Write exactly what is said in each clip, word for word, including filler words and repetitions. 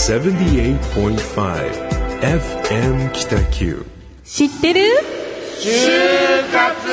セブンティエイトポイントファイブ エフエム 北九。 知ってる？ 就活。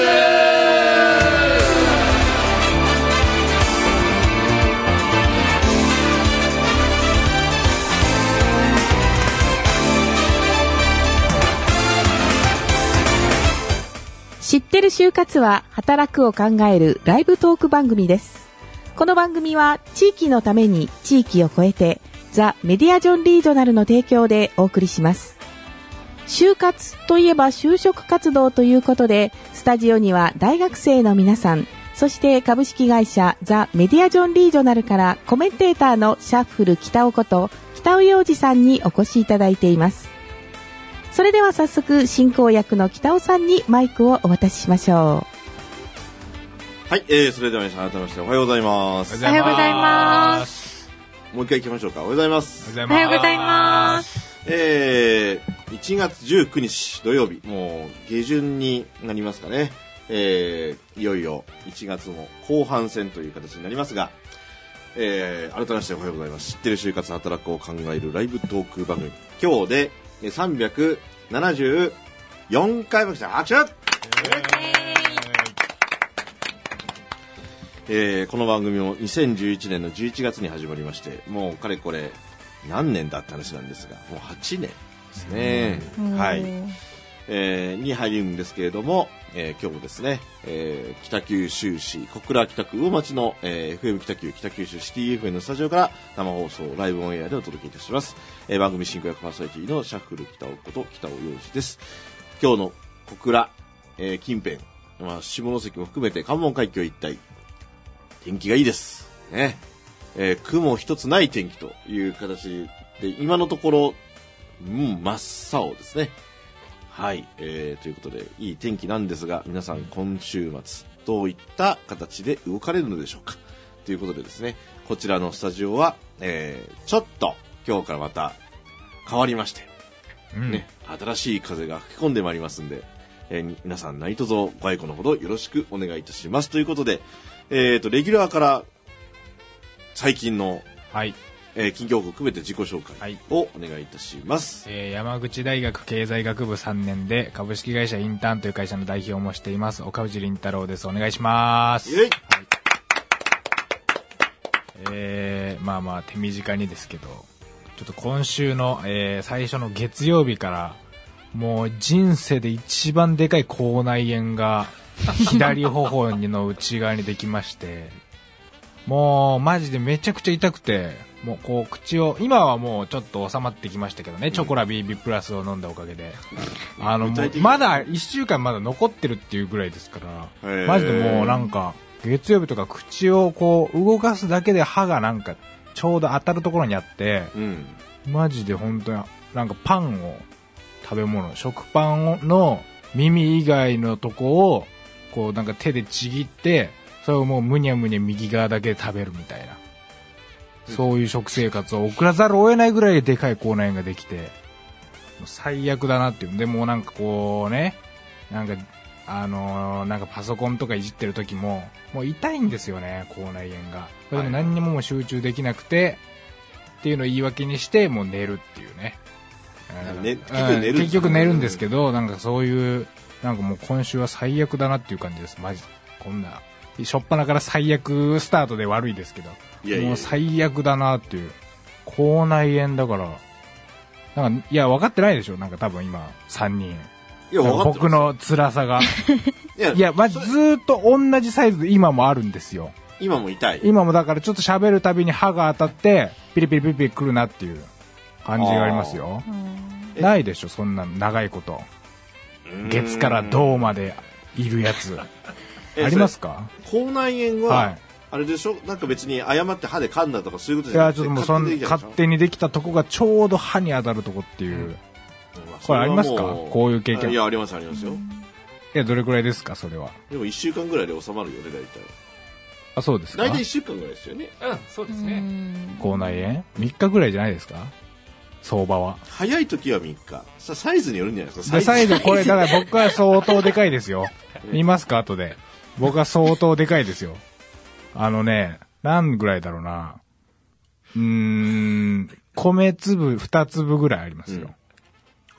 知ってる就活は働くを考えるライブトーク番組です。この番組は地域のために地域を超えてザ・メディアジョンリージョナルの提供でお送りします。就活といえば就職活動ということで、スタジオには大学生の皆さん、そして株式会社ザ・メディアジョンリージョナルからコメンテーターのシャッフル北尾こと北尾洋二さんにお越しいただいています。それでは早速進行役の北尾さんにマイクをお渡ししましょう。はい、えー、それでは皆さん改めましておはようございます。 おはようございます。 もう一回行きましょうか。おはようございます。 おはようございます。 えー、いちがつじゅうくにち土曜日、もう下旬になりますかね。えー、いよいよいちがつも後半戦という形になりますが、えー、改めましておはようございます。知ってる就活働くを考えるライブトーク番組。今日でさんびゃくななじゅうよんかいめ来た。拍手、えー、この番組もにせんじゅういちねんのじゅういちがつに始まりまして、もうかれこれ何年だって話なんですが、もうはちねんですね。はい、えー、に入るんですけれども、えー、今日もですね、えー、北九州市小倉北区魚町の、えー、エフエム 北九北九州シティ エフエム のスタジオから生放送ライブオンエアでお届けいたします。えー、番組進行役パーソナリティのシャッフル北尾こと北尾洋二です。今日の小倉、えー、近辺、まあ、下関も含めて関門海峡一帯、天気がいいですね。えー、雲一つない天気という形で今のところ、うん、真っ青ですね。はい、えー、ということでいい天気なんですが、皆さん今週末どういった形で動かれるのでしょうかということでですね、こちらのスタジオは、えー、ちょっと今日からまた変わりまして、うんね、新しい風が吹き込んでまいりますんで、えー、皆さん何卒ご愛顧のほどよろしくお願いいたしますということで、えーとレギュラーから最近の、はいえー、近況を含めて自己紹介をお願いいたします。 はい、えー、山口大学経済学部さんねんで株式会社インターンという会社の代表もしています岡藤倫太郎です。お願いします。はい、えー、まあまあ手短にですけど、ちょっと今週の、えー、最初の月曜日からもう人生で一番でかい口内炎が左頬の内側にできましてもうマジでめちゃくちゃ痛くて、もうこう口を、今はもうちょっと収まってきましたけどね、うん、チョコラ ビービー プラスを飲んだおかげで、あのもうまだいっしゅうかんまだ残ってるっていうぐらいですから、マジでもうなんか月曜日とか口をこう動かすだけで歯がなんかちょうど当たるところにあって、うん、マジで本当になんかパンを食べ物食パンの耳以外のとこをこうなんか手でちぎって、それをもうむにゃむにゃ右側だけで食べるみたいな、うん、そういう食生活を送らざるを得ないぐらいでかい口内炎ができて、もう最悪だなっていう。でもなんかこうね、なんかあのー、なんかパソコンとかいじってる時ももう痛いんですよね、口内炎が。それで何にももう集中できなくてっていうのを言い訳にしてもう寝るっていうね。 ね、結局寝る、 結局寝るんですけど、なんかそういうなんかもう今週は最悪だなっていう感じです。マジこんな初っ端から最悪スタートで悪いですけど、いやいやいやもう最悪だなっていう。口内炎だからなんか、いや分かってないでしょ、なんか多分今さんにん、いや僕の辛さがいや、いやマジずーっと同じサイズで今もあるんですよ。 今も痛い。 今もだからちょっと喋るたびに歯が当たってピリピリピリピリくるなっていう感じがありますよ。ないでしょそんな長いこと、月から銅までいるやつありますか？ 口内炎は、はい、あれでしょ、なんか別に誤って歯で噛んだとかそういうことじゃなくて、 いやちょっともうそん勝手にできたとこがちょうど歯に当たるとこっていう、うん、これありますか？こういう経験。 いやありますありますよ。 いやどれくらいですかそれは？ でもいっしゅうかんぐらいで収まるよね大体。 あ、そうですか。 大体いっしゅうかんぐらいですよね。 うん、そうですね。 口内炎みっかぐらいじゃないですか相場は。 早い時はみっか。さサイズによるんじゃないですか。サイズ、サイズこれだから僕は相当でかいですよ見ますか後で。僕は相当でかいですよ。あのね何ぐらいだろうな、 うーん、米粒二粒ぐらいありますよ。 うん、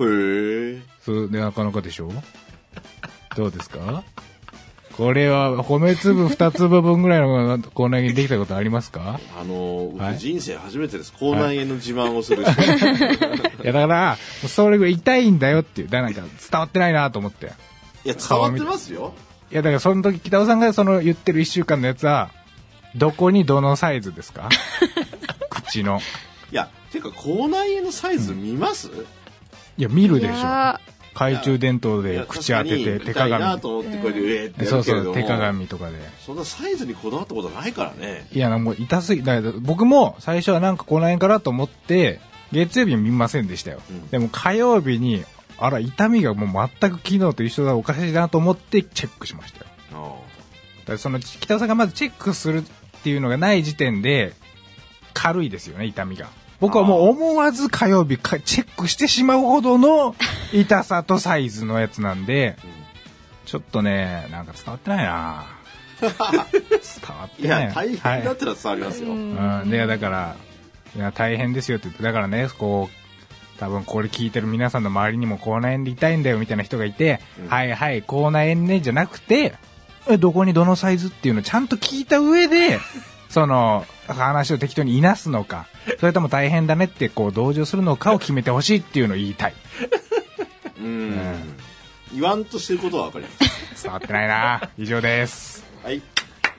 へえ。 そうでなかなかでしょ。どうですか。これは米粒二粒分ぐらいの口内炎できたことありますか。 あのーはい、 人生初めてです。口内炎の自慢をする人。 いやだからそれぐらい痛いんだよっていう。だからなんか伝わってないなと思って。 いや伝わってますよ。いやだからその時北尾さんがその言ってる一週間のやつはどこにどのサイズですか。口の。 いやてか口内炎のサイズ見ます、うん、 いや見るでしょ。懐中電灯で口当てて手鏡なと思ってこれで上ってやそうるけれども、 そう手鏡とかでそんなサイズにこだわったことないからね。 いやもう痛すぎだから僕も最初はなんか口内炎かなと思って月曜日に見ませんでしたよ、うん、でも火曜日にあら痛みがもう全く昨日と一緒だおかしいなと思ってチェックしましたよ。あだからその北尾さんがまずチェックするっていうのがない時点で軽いですよね痛みが。僕はもう思わず火曜日かチェックしてしまうほどの痛さとサイズのやつなんで、うん、ちょっとねなんか伝わってないな。伝わってない。 いや大変だったら伝わりますよ。 はい、うんでだからいや大変ですよって言ってだからねこう多分これ聞いてる皆さんの周りにも口内炎で痛いんだよみたいな人がいて、うん、はいはい口内炎ねじゃなくてえどこにどのサイズっていうのをちゃんと聞いた上でその話を適当にいなすのかそれとも大変だねってこう同情するのかを決めてほしいっていうのを言いたい。 うーん、うん、言わんとしてることは分かります。 伝わってないな。以上です。 はい、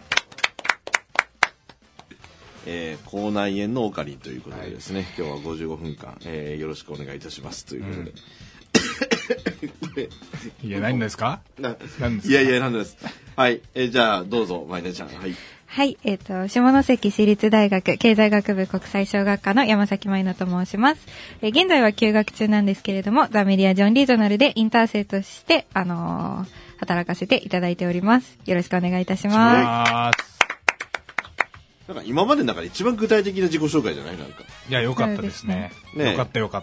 えー、口内炎のオカリンということでですね、はい、今日はごじゅうごふんかん、えー、よろしくお願いいたしますということで、 うん、いや何ですか。 な何ですか。いやいや何です。はい、えー、じゃあどうぞまいなちゃん。はいはい、えっと、下関市立大学経済学部国際小学科の山崎舞乃と申します。えー、現在は休学中なんですけれども、ザ・メディア・ジョン・リージョナルでインター生として、あのー、働かせていただいております。よろしくお願いいたします。 なんか今までの中で一番具体的な自己紹介じゃないなんか。 いや、よかったですね。 ねねよかったよかった。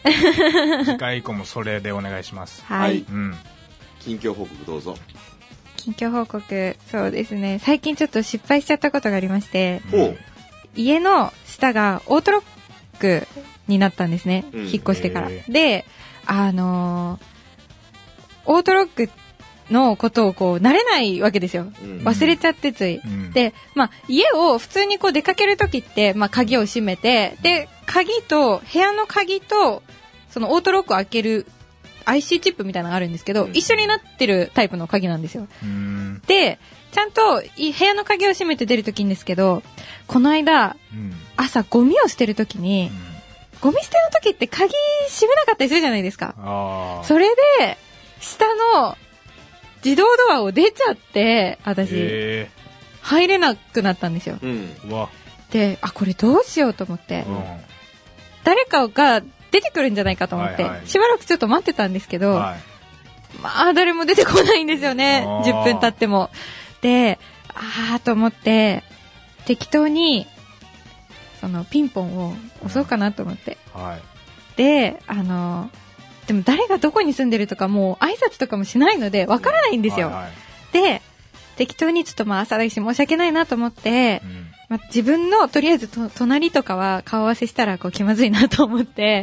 次回以降もそれでお願いします。 はい。 うん。 近況報告どうぞ。 近況報告、そうですね。最近ちょっと失敗しちゃったことがありまして、 うん、 家の下がオートロックになったんですね。うん、引っ越してから。で、あのー、オートロックのことをこう慣れないわけですよ。うん、忘れちゃってつい。うん、で、まあ家を普通にこう出かけるときって、まあ鍵を閉めて、で、鍵と、部屋の鍵と、そのオートロックを開けるアイシー チップみたいなのがあるんですけど、うん、一緒になってるタイプの鍵なんですよ。で、ちゃんと部屋の鍵を閉めて出るときんですけど、この間、うん、朝ゴミを捨てるときに、うん、ゴミ捨てのときって鍵閉めなかったりするじゃないですか。それで、下の自動ドアを出ちゃって、私、入れなくなったんですよ。うん、で、あ、これどうしようと思って、うん、誰かが出てくるんじゃないかと思って、はいはい、しばらくちょっと待ってたんですけど、はい、まあ誰も出てこないんですよね。じゅっぷん経っても。で、あーと思って適当にそのピンポンを押そうかなと思って、うんはい、で、あのでも誰がどこに住んでるとかもう挨拶とかもしないのでわからないんですよ。うんはいはい、で、適当にちょっとまあ朝だし申し訳ないなと思って、うんまあ、自分のとりあえずと隣とかは顔合わせしたらこう気まずいなと思って、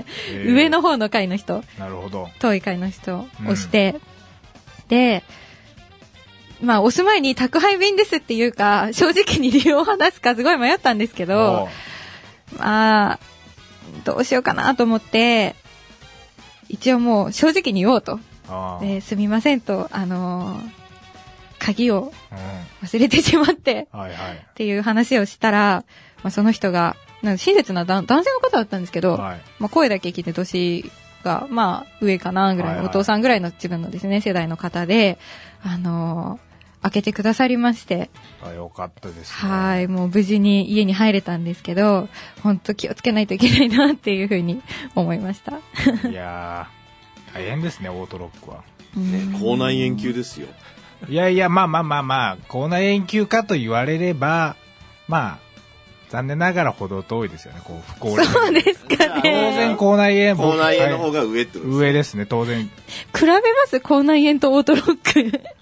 えー、上の方の階の人、 なるほど、 遠い階の人を押して、うん、で、まあ押す前に宅配便ですっていうか正直に理由を話すかすごい迷ったんですけど、まあどうしようかなと思って一応もう正直に言おうと、ですみませんとあのー鍵を忘れてしまって、うんはいはい、っていう話をしたら、まあ、その人がなんか親切な男性の方だったんですけど、はいまあ、声だけ聞いて年が、まあ、上かなぐらいの、はいはい、お父さんぐらいの自分のですね世代の方で、あのー、開けてくださりまして、 あよかったですね。 はいもう無事に家に入れたんですけど、本当気をつけないといけないなっていうふうに思いました。 いやー大変ですねオートロックは、 ね、口内炎級ですよ。 いやいや、まあまあまあまあ、口内炎級かと言われれば、まあ、残念ながら程遠いですよね、こう、不幸。 そうですかね。 当然、口内炎口内炎の方が上ってことです、 上ですね、当然。比べます口内炎とオートロック。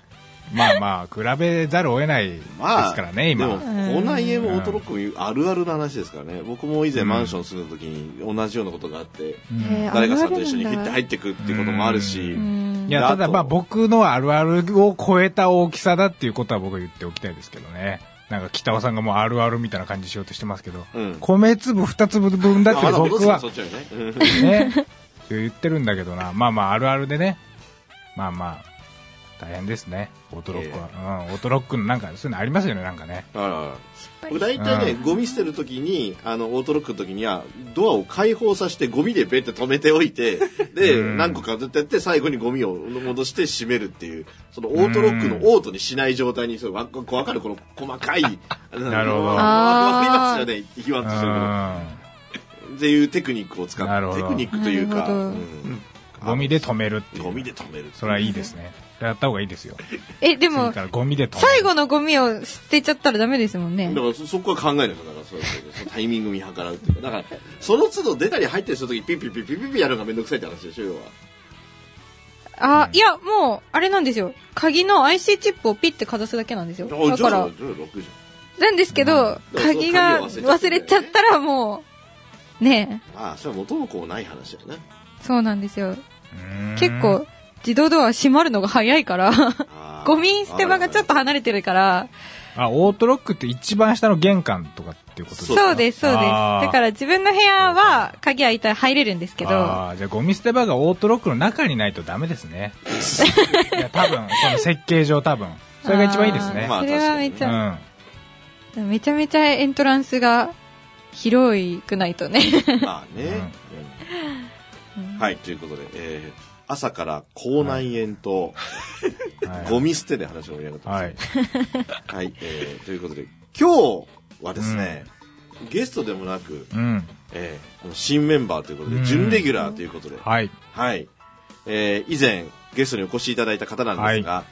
まあまあ、比べざるを得ないですからね、今。 でも、口内炎もオートロックもあるあるな話ですからね。僕も以前マンション住んだ時に同じようなことがあって、うん、誰かさんと一緒にヒッて入ってくっていうこともあるし。 いや、ただまあ僕のあるあるを超えた大きさだっていうことは僕は言っておきたいですけどね。なんか北尾さんがもうあるあるみたいな感じしようとしてますけど、うん、米粒二粒分だって僕は、ね、ね、言ってるんだけどな。まあまああるあるでね。まあまあ。大変ですね、オートロックは、えーうん、オートロックのなんかそういうのありますよね、なんかね。 あら、大体ね、うん、ゴミ捨てるときにあのオートロックのときにはドアを開放させてゴミでベって止めておいて、で、うん、何個かずっとやって最後にゴミを戻して閉めるっていう、そのオートロックのオートにしない状態に、そうわ分かるこの細かいなるほど、分かりますよね、言わんとしてるけどっていうテクニックを使ってテクニックというか、うん、 ゴミで止めるっていう。 ゴミで止める。 それはいいですね。やった方がいいですよ。 え、でも、 ゴミで止める。 最後のゴミを捨てちゃったらダメですもんね。 だからそ、そこは考えないと。だからそうそタイミング見計らうっていうか。だから、その都度出たり入ったりするときピッピッピッピッピッピッやるのがめんどくさいって話でしょ、要は。 あ、うん、いや、もう、あれなんですよ。鍵の アイシー チップをピッてかざすだけなんですよ。だから、なんですけど、うん、鍵が忘れちゃったらもう、ねえ。 ああ、それは元も子もない話だよね。 そうなんですよ。結構、自動ドア閉まるのが早いから、ゴミ捨て場がちょっと離れてるから。 あ、オートロックって一番下の玄関とかっていうことですか？ そうです、そうです。だから自分の部屋は鍵開いたら入れるんですけど。 ああ、じゃあゴミ捨て場がオートロックの中にないとダメですね。いや、多分、その設計上多分。それが一番いいですね。 それはめちゃ、うん、めちゃめちゃエントランスが広くないとね。 まあね。うん、はい、ということで、えー朝から口内炎とゴミ捨てで話を盛り上がってます。はい、はい、えー、ということで今日はですね、うん、ゲストでもなく、うんえー、新メンバーということで、うん、準レギュラーということで、 はいはいえー、以前ゲストにお越しいただいた方なんですが、はい、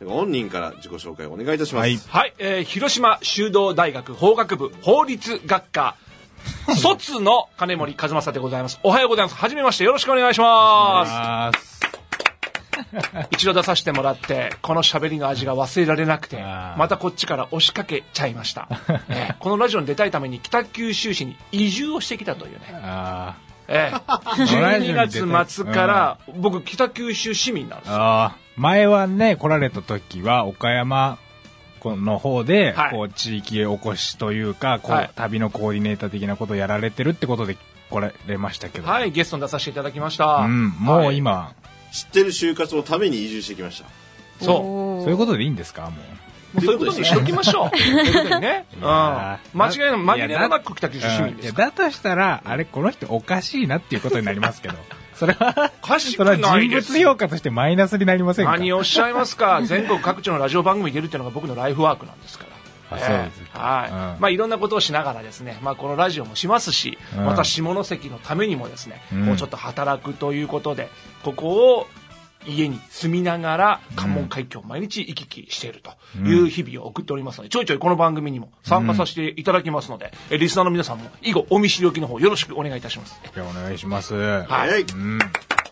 本人から自己紹介をお願いいたします。 はい、はいえー、広島修道大学法学部法律学科卒の金森和正でございます。おはようございます。はじめまして、よろしくお願いします。一度出させてもらってこの喋りの味が忘れられなくてまたこっちから押しかけちゃいました、えー、このラジオに出たいために北九州市に移住をしてきたというねあ、えー、じゅうにがつ末から僕北九州市民なんですよ。 あ前はね来られた時は岡山の方で、はい、こう地域おこしというかこう、はい、旅のコーディネーター的なことをやられてるってことで来られましたけど、 はいゲストに出させていただきました、 うん、もう今、はい知ってる就活のために移住してきました。 そうそういうことでいいんですか？もうもうそういうことにしときましょう。そういうことにね、うん、間違いなく紛れもなく北九州市民ですから。 だとしたらあれこの人おかしいなっていうことになりますけどそれはおかしくないです。 人物評価としてマイナスになりませんか？ 何をおっしゃいますか。全国各地のラジオ番組に出るっていうのが僕のライフワークなんですから。 あそうですえーはいうんまあ、いろんなことをしながらですね、まあ、このラジオもしますし、うん、また下関のためにもですね、うん、こうちょっと働くということでここを家に住みながら関門海峡を毎日行き来しているという日々を送っておりますので、ちょいちょいこの番組にも参加させていただきますので、うん、リスナーの皆さんも以後お見知りおきの方よろしくお願いいたします。 いやお願いします。 はい、うん、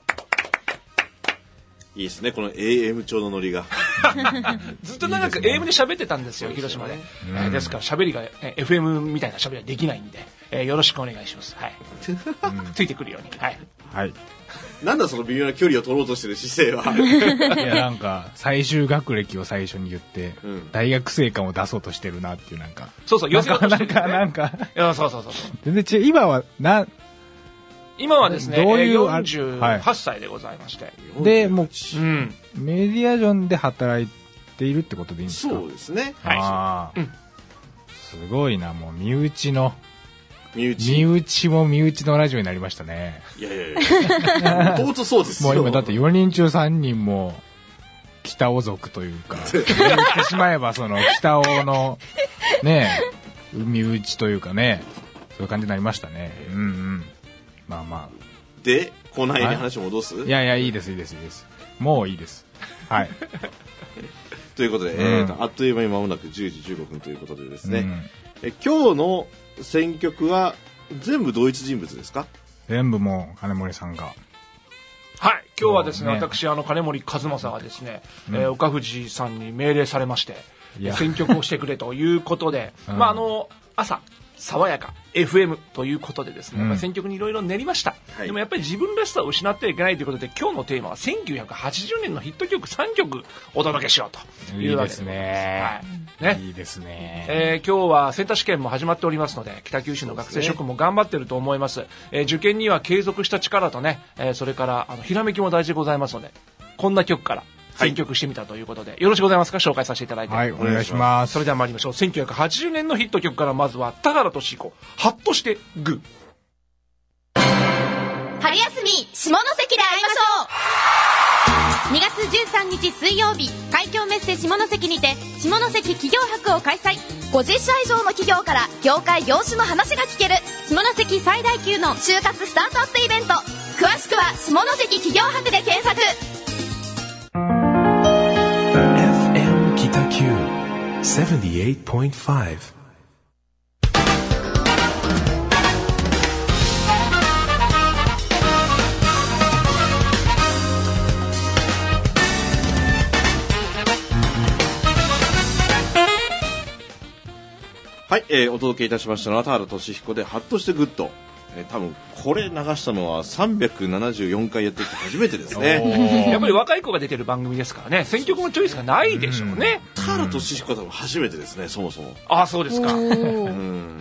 いいですねこの エーエム 調のノリがずっと長く エーエム で喋ってたんですよ、広島で、うんえー、ですから喋りが、えー、エフエム みたいな喋りはできないんで、えー、よろしくお願いします、はいうん、ついてくるようにはい、 はいなんだその微妙な距離を取ろうとしてる姿勢はいやなんか最終学歴を最初に言って、うん、大学生感を出そうとしてるなっていうなんかそうそうなんかなんかなんかいやそうそうそう全然違う今はな今はですねどういうよんじゅうはっさいでございまして、はい、 でもう、うん、メディアジョンで働いているってことでいいんですか？ そうですねはいあ、 うん、すごいなもう身内の身内身内も身内のラジオになりましたね。 いやいやいやもともとそうですよ。 もう今だってよにん中さんにんも北尾族というか言ってしまえばその北尾のね身内というかねそういう感じになりましたね。うんうんまあまあでこの辺に話を戻す？ いやいやいいですいいですいいですもういいですはいということで、うんえー、とあっという間に間もなくじゅうじじゅうごふんということでですね、うん、え今日の選曲は全部同一人物ですか？ 全部もう金森さんがはい今日はですね、ね私、あの、金森和正がですね、うん、えー、岡藤さんに命令されまして、選曲をしてくれということで、うん、まあ、あの、朝、爽やか エフエム ということでですね、うん、まあ、選曲にいろいろ練りました、はい、でもやっぱり自分らしさを失ってはいけないということで、今日のテーマはせんきゅうひゃくはちじゅうねんのヒット曲さんきょくお届けしようというわけですね。 いいですね、はい、ね、いいですね、 えー、今日はセンター試験も始まっておりますので、北九州の学生諸君も頑張っていると思います、えー、受験には継続した力とね、えー、それからあのひらめきも大事でございますので、こんな曲から選曲してみたということで、はい、よろしくございますか、紹介させていただいて。 はい、お願いします。 それでは参りましょう。せんきゅうひゃくはちじゅうねんのヒット曲から、まずは田原俊彦、ハッとしてグー。 春休み下関で会いましょう。にがつじゅうさんにち水曜日、海峡メッセ下関にて下関企業博を開催。ごじゅっしゃ以上の企業から業界業種の話が聞ける下関最大級の就活スタートアップイベント。詳しくは下関企業博で検索。 セブンティエイトポイントファイブ。 はい、えー、お届けいたしましたのは田原俊彦でハッとしてグッド。えー、多分これ流したのはさんびゃくななじゅうよんかいやってきて初めてですね。 やっぱり若い子が出てる番組ですからね、選曲のチョイスがないでしょうね。 田原俊彦は多分初めてですね、そもそも。 ああ、そうですか。うん、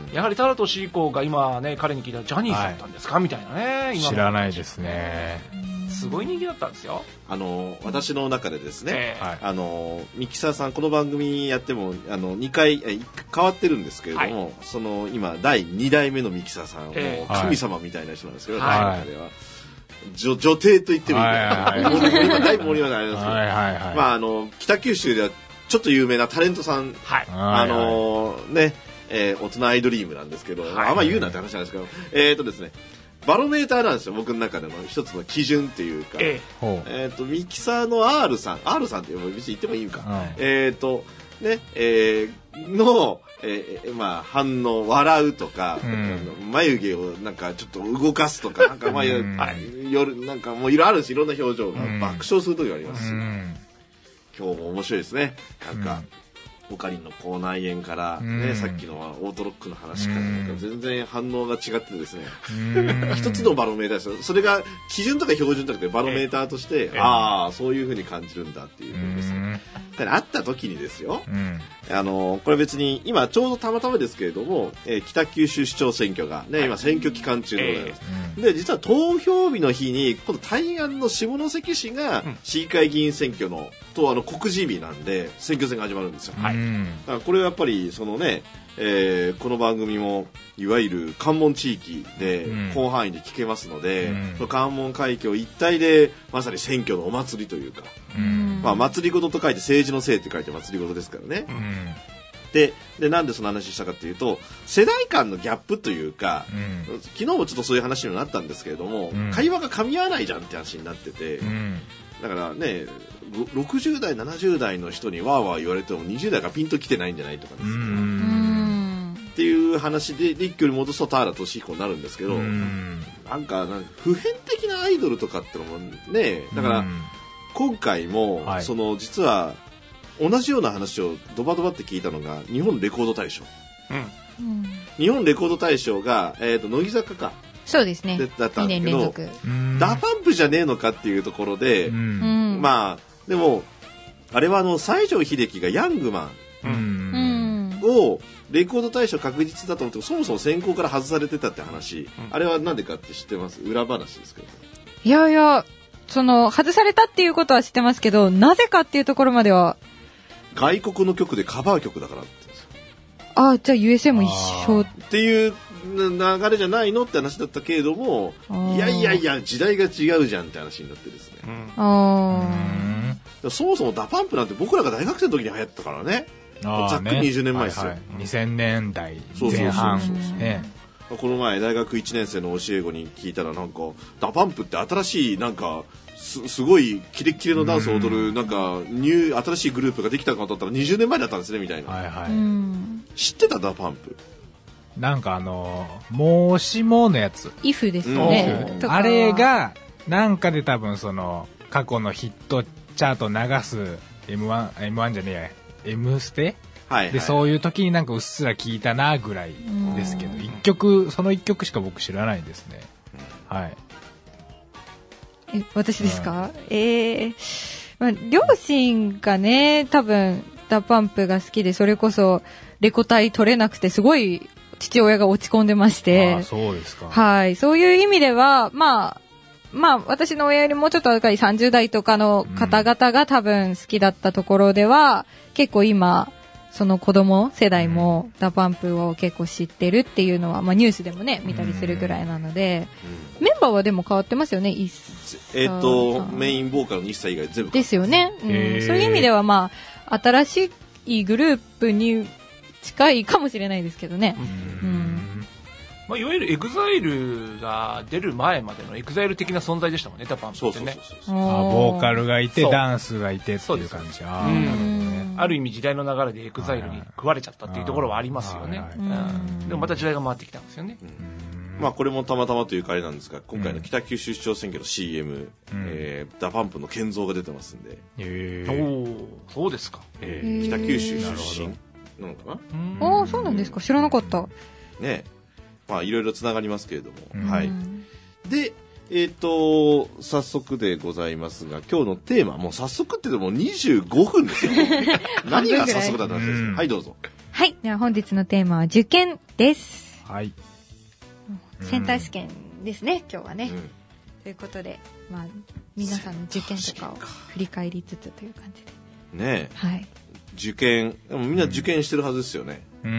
やはり田原俊彦が今ね、彼に聞いたらジャニーズだったんですか、はい、みたいなね。 今知らないですね。 すごい人気だったんですよ。 あの私の中でですね、えー、あのミキサーさんこの番組やってもあのにかいえ変わってるんですけれども、はい、その今だいにだいめのミキサーさん、えー、神様みたいな人なんですけど、はい、はい、では女女帝と言ってもいいかな、今だいぶ盛り上がりますけど、はいはいはい、まああの北九州ではちょっと有名なタレントさん、はい、あのね、えー、大人アイドリームなんですけど、はい、あんま言うなって話なんですけど、えーとですね。バロメーターなんですよ、僕の中での一つの基準っていうか、えーえー、とミキサーの R さん R さんって別に言ってもいいか、うん、えーとねえー、の、えーまあ、反応笑うとか、うん、眉毛をなんかちょっと動かすとかなんか、まあうん、夜なんかもういろいろあるし、いろんな表情が爆笑する時がありますし、うん、今日も面白いですね。なんか、うん、オカリンの口内炎からね、うん、さっきのオートロックの話からなんか全然反応が違ってですね、一つのバロメーターですよ。それが基準とか標準とかでバロメーターとして、えー、ああそういう風に感じるんだっていう風にですね。だから会った時にですよ、うん、あのこれ別に今ちょうどたまたまですけれども、えー、北九州市長選挙がね今選挙期間中でございます、えー、で実は投票日の日に今度対岸の下関市が市議会議員選挙のとあの告示日なんで選挙戦が始まるんですよ、はい、だからこれはやっぱりそのね、えー、この番組もいわゆる関門地域で広範囲で聞けますので、うん、その関門海峡一帯でまさに選挙のお祭りというか、うんまあ、祭り事と書いて政治のせいって書いて祭り事ですからね、うん、で, でなんでその話したかというと世代間のギャップというか、うん、昨日もちょっとそういう話になったんですけれども、うん、会話が噛み合わないじゃんって話になってて、うん、だからねろくじゅうだいななじゅうだいの人にわーわー言われてもにじゅうだいがピンときてないんじゃないとかですね、うんっていう話で一挙に戻すと田原俊彦になるんですけど、うんなんかなんか普遍的なアイドルとかってのもねだから今回も、はい、その実は同じような話をドバドバって聞いたのが日本レコード大賞、うん、日本レコード大賞が、えーと、乃木坂かそうですねだったんだけどにねん連続ダパンプじゃねえのかっていうところで、うん、まあでもあれはあの西城秀樹がヤングマンをレコード大賞確実だと思ってそもそも選考から外されてたって話、うん、あれはなんでかって知ってます？裏話ですけど。 いやいやその外されたっていうことは知ってますけどなぜかっていうところまでは外国の曲でカバー曲だからってあじゃあ ユーエスエー も一緒っていう流れじゃないのって話だったけれどもいやいやいや時代が違うじゃんって話になってですね、うん、あそもそもダパンプなんて僕らが大学生の時に流行ったからねざっくりにじゅうねんまえですよ、はいはい、 にせんねんだいぜん半ねこの前大学いちねん生の教え子に聞いたらなんかダパンプって新しいなんか す, すごいキレッキレのダンスを踊るなんかニュー新しいグループができたかと思ったらにじゅうねんまえだったんですねみたいな、はいはい、知ってたダパンプなんかあのもしものやつイフですね、 うん、あれがなんかで多分その過去のヒットチャート流す エムワン、エムワン じゃねえや M ステ、 はいはい、 でそういう時になんかうっすら聞いたなぐらいですけど、一曲その一曲しか僕知らないですね。はい。 え私ですか？うん、えー、まあ、両親がね多分ダパンプが好きで、それこそレコ大取れなくてすごい父親が落ち込んでまして。 あ、そうですか。 はい、そういう意味ではまあまあ私の親よりもちょっと若いさんじゅう代とかの方々が多分好きだったところでは、うん、結構今その子供世代もダパンプを結構知ってるっていうのは、まあ、ニュースでもね見たりするぐらいなので、うん、メンバーはでも変わってますよね。一えー、っとメインボーカルの一切以外全部ですよね、うん、そういう意味ではまあ新しいグループに近いかもしれないですけどね。うん、うんまあ、いわゆるエグザイルが出る前までのエグザイル的な存在でしたもんね、ダパンプってね。 ボーカルがいてダンスがいてっていう感じ。あ、 ある意味時代の流れでエグザイルに食われちゃったっていうところはありますよね。でもまた時代が回ってきたんですよね。 うん、まあ、これもたまたまというかあれなんですが、今回の北九州市長選挙の シーエム、うんえー、ダパンプの健三が出てますんで。 へー、そうですか。 えー、北九州出身なのかな。ああ、そうなんですか。知らなかった。 ね、まあいろいろつながりますけれども、うん、はい。で、えっ、ー、と早速でございますが、今日のテーマもう早速ってでもにじゅうごふんですよ。何が早速だったんですか。うん、はいどうぞ。 はい。では本日のテーマは受験です。 はい。 センター試験ですね、今日はね。うん、ということで、まあ皆さんの受験とかを振り返りつつという感じで。 ねえ。 はい。 受験、でもみんな受験してるはずですよね。 うん。うん、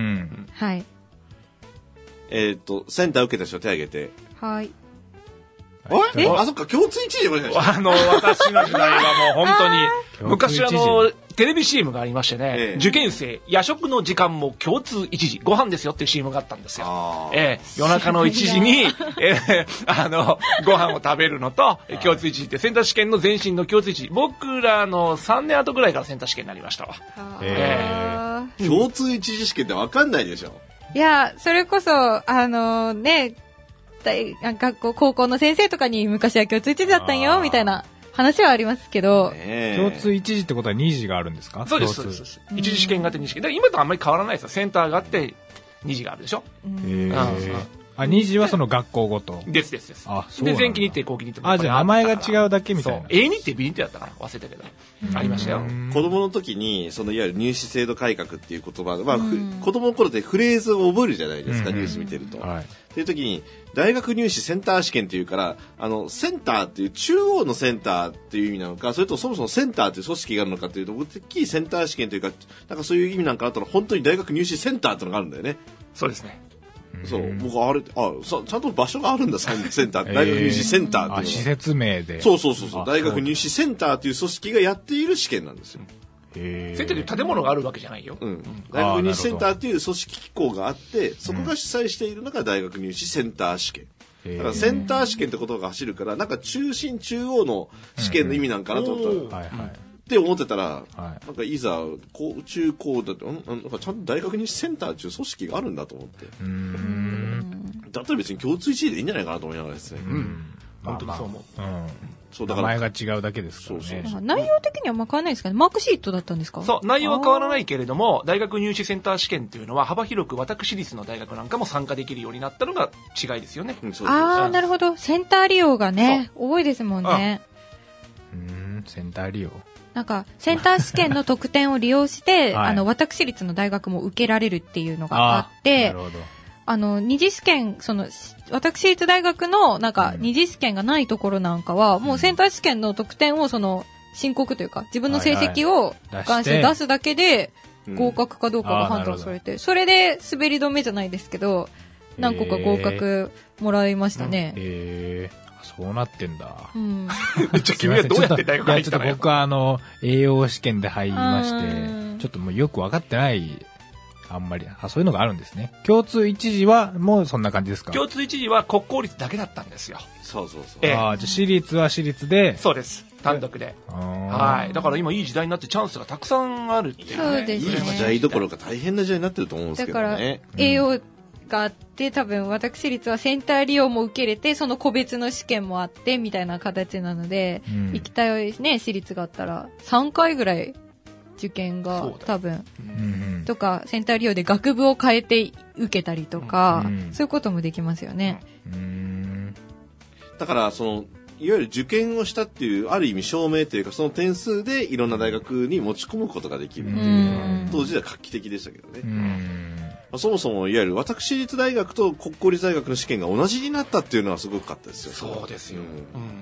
はい。 えっ、ー、とセンター受けた人手挙げて。 はい。 えあ、そっか、共通一位でございました。 あの、私の時代はもう本当に、昔あの、テレビ シーエム がありましてね、ええ、受験生、夜食の時間も共通一時、ご飯ですよっていう シーエム があったんですよ。ええ、夜中のいちじに、ええ、あの、ご飯を食べるのと、共通一時って、センター試験の前身の共通一時、僕らのさんねんごぐらいからセンター試験になりましたわ。 ええ、共通一時試験って分かんないでしょ。 いや、それこそ、あのね、学校高校の先生とかに昔は共通一時だったんよみたいな話はありますけど、 共通一時ってことはに次があるんですか？ そうですそうです。一次試験があってに次試験。だから今とあんまり変わらないですよ。センターがあってに次があるでしょ。 へー。あ、に次はその学校ごとですですです。あ、そうで前期日程後期日程もあ、じゃあ名前が違うだけみたいな。 A 日程 B 日程だったかな忘れたけどありましたよ。 子供の時にそのいわゆる入試制度改革っていう言葉が、まあ、子供の頃でフレーズを覚えるじゃないですか、ニュース見てると。はい、っていう時に大学入試センター試験っていうからあのセンターっていう中央のセンターっていう意味なのか、それとそもそもセンターっていう組織があるのかっていうと、大きいセンター試験というかなんかそういう意味なんかあったら本当に大学入試センターってのがあるんだよね。 そうですね。 そう僕あれあさちゃんと場所があるんだセンター大学入試センターっていうのは、えー、 施設名でそうそうそうそう大学入試センターっていう組織がやっている試験なんですよ。 センターという建物があるわけじゃないよ、うん、 大学入試センターっていう組織機構があってそこが主催しているのが大学入試センター試験、うん、だからセンター試験ってことが走るからなんか中心中央の試験の意味なんかなと思ったら、うんはいはいって思ってたら、はい、なんかいざ中高だとなんかちゃんと大学入試センターっていう組織があるんだと思って、うーんだったら別に共通一位でいいんじゃないかなと思いながらですね、うん、 本当にそう思う、まあまあうん、 そうだから名前が違うだけですからね。 そうそうそう内容的にはまあ変わらないですかね。マークシートだったんですか？ そう内容は変わらないけれども大学入試センター試験というのは幅広く私立の大学なんかも参加できるようになったのが違いですよね、うん、そうああなるほど。センター利用がね多いですもんね。 うーんセンター利用なんかセンター試験の特典を利用して、はい、あの私立の大学も受けられるっていうのがあってあ、あの二次試験その私立大学のなんか二次試験がないところなんかは、うん、もうセンター試験の特典をその申告というか自分の成績を関して出すだけで合格かどうかが判断されて、うん、それで滑り止めじゃないですけど何個か合格もらいましたね。 へーそうなってんだ。 うん、 じゃあ君はどうやって大学入ったのよ。 ちょっと僕はあの栄養試験で入りましてちょっともうよく分かってないあんまりあそういうのがあるんですね。共通一次はもうそんな感じですか？ 共通一次は国公立だけだったんですよ。 そうそうそう。 ええ、 あじゃあ私立は私立でそうです単独で。はいだから今いい時代になってチャンスがたくさんあるっていうね。 そうですね。 いい時代どころか大変な時代になってると思うんですけどね。 だから栄養があって、多分私立はセンター利用も受けれて、その個別の試験もあってみたいな形なので、うん、行きたいね私立があったらさんかいぐらい受験が多分、うん、とかセンター利用で学部を変えて受けたりとか、うん、そういうこともできますよね。うん、 だからそのいわゆる受験をしたっていうある意味証明というか、その点数でいろんな大学に持ち込むことができるっていうのは当時では画期的でしたけどね。うん、まあ、そもそもいわゆる私立大学と国公立大学の試験が同じになったっていうのはすごくかったですよ。 そうですよ、うんうん、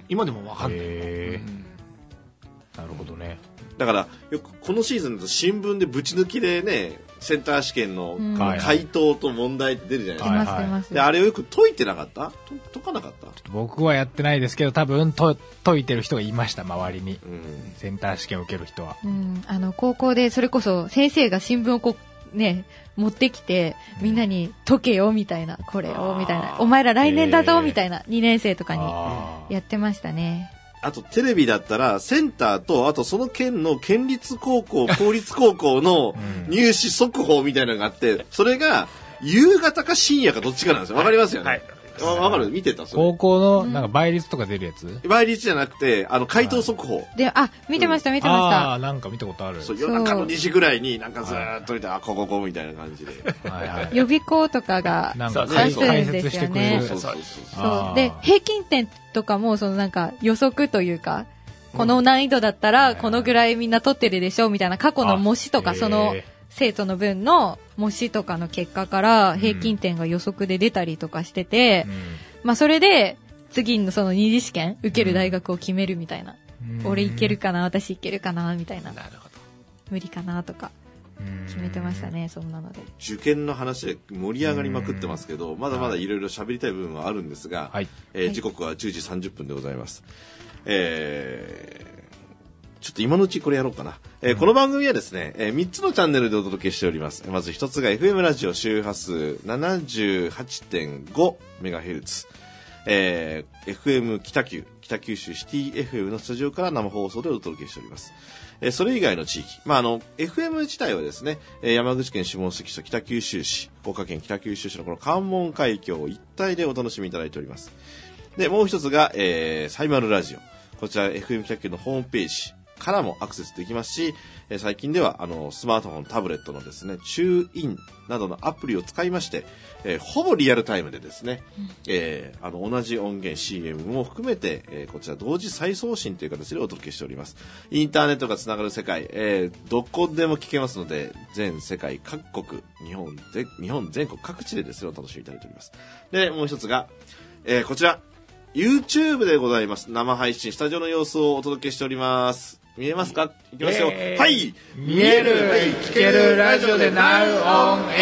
今でも分かんない、うん、 なるほどね。 だからよくこのシーズンだと新聞でぶち抜きでね、センター試験の回答と問題って出るじゃないですか、はいはい、であれをよく解いてなかった？解かなかった？ 僕はやってないですけど、多分と解いてる人がいました、周りに、うん、センター試験を受ける人は、 うん、あの高校でそれこそ先生が新聞をこうね持ってきて、みんなに解けよみたいな、これをみたいな、お前ら来年だぞみたいな、にねん生とかにやってましたね。 あとテレビだったらセンターと、あとその県の県立高校公立高校の入試速報みたいなのがあって、それが夕方か深夜かどっちかなんですよ。わかりますよね、はいはい、わかる？見てた？それ高校のなんか倍率とか出るやつ、 うん、倍率じゃなくてあの回答速報で、あ、見てました見てました、 うん、あなんか見たことある。 そう、夜中のにじぐらいになんかずーっと見て、あ、こここみたいな感じではい、はい、予備校とかがなんか解説してくれる。 そうそうそうそうで、平均点とかもそのなんか予測というか、この難易度だったらこのぐらいみんな取ってるでしょみたいな、過去の模試とかその生徒の分の模試とかの結果から平均点が予測で出たりとかしてて、うん、まあそれで次のその二次試験受ける大学を決めるみたいな、うん、俺いけるかな、私いけるかなみたいな、なるほど、無理かなとか決めてましたね。そんなので受験の話で盛り上がりまくってますけど、まだまだいろいろ喋りたい部分はあるんですが、はい、えー、時刻はじゅうじさんじゅっぷんでございます。えー、ちょっと今のうちこれやろうかな、えーうん、この番組はですね、えー、みっつのチャンネルでお届けしております。まずひとつが エフエム ラジオ周波数 ななじゅうはちてんごメガヘルツ、えー、エフエム 北九北九州シティ エフエム のスタジオから生放送でお届けしております。えー、それ以外の地域、まあ、あの エフエム 自体はですね、えー、山口県下関市と北九州市、福岡県北九州市のこの関門海峡一帯でお楽しみいただいております。でもう一つが、えー、サイマルラジオ、こちら エフエム 北九のホームページからもアクセスできますし、えー、最近ではあのスマートフォン、タブレットのですね、チューインなどのアプリを使いまして、えー、ほぼリアルタイムでですね、うん、えー、あの同じ音源 シーエム も含めて、えー、こちら同時再送信という形でお届けしております。インターネットがつながる世界、えー、どこでも聞けますので、全世界各国、日本で日本全国各地でですね、お楽しみいただいております。でもう一つが、えー、こちらYouTube でございます。生配信、スタジオの様子をお届けしております。見えますか？いきますよ。えー、はい。 見える、聞ける、ラジオで Now on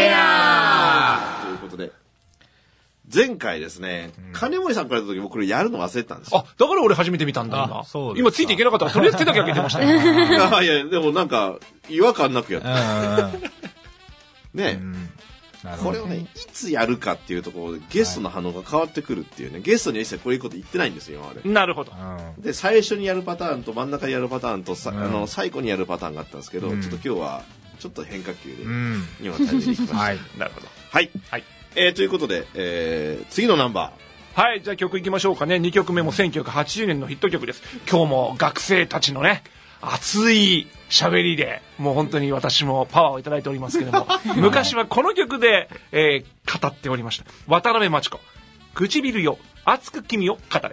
Air ということで、前回ですね、うん、金森さんから言った時僕これやるの忘れてたんですよ。 あ、だから俺初めて見たんだ、今。そうです。今ついていけなかったら、とりあえず手だけ開けてましたね。 いやいや、でもなんか、違和感なくやってね、うん、これをね、いつやるかっていうところでゲストの反応が変わってくるっていうね、はい、ゲストには一切こういうこと言ってないんですよ、今まで。 なるほど。 で、最初にやるパターンと真ん中にやるパターンとさ、うん、あの最後にやるパターンがあったんですけど、うん、ちょっと今日はちょっと変化球で、うん、今チャレンジしてきました。はい、 なるほど。 はい。はい。えー、ということで、えー、次のナンバー。はい、じゃあ曲いきましょうかね。にきょくめもせんきゅうひゃくはちじゅうねんのヒット曲です。今日も学生たちのね、熱い喋りでもう本当に私もパワーをいただいておりますけれども昔はこの曲で、えー、語っておりました。渡辺真知子、唇よ熱く君を語れ。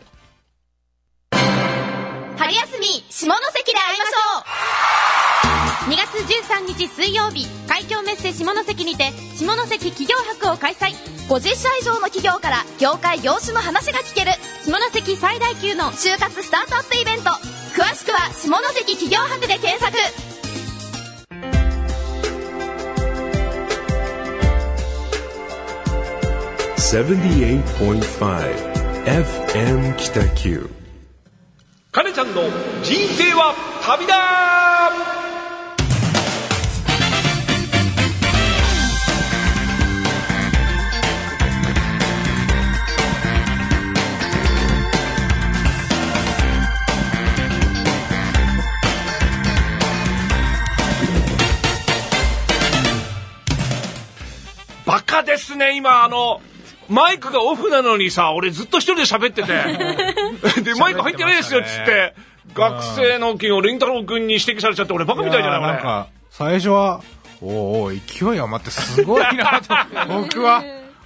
春休み下関で会いましょう。にがつじゅうさんにち水曜日、海峡メッセ下関にて下関企業博を開催。ごじゅっしゃ以上の企業から業界業種の話が聞ける下関最大級の就活スタートアップイベント。詳しくは下関企業博で検索。 セブンティーエイトポイントファイブ エフエム 北九。 カネちゃんの人生は旅だ。バカですね、 今あのマイクがオフなのにさ、俺ずっと一人で喋っててでマイク入ってないですよっつって、学生の金をりんたろうくんに指摘されちゃって、俺バカみたいじゃない。俺なんか最初はおーおー勢い余ってすごいなと僕は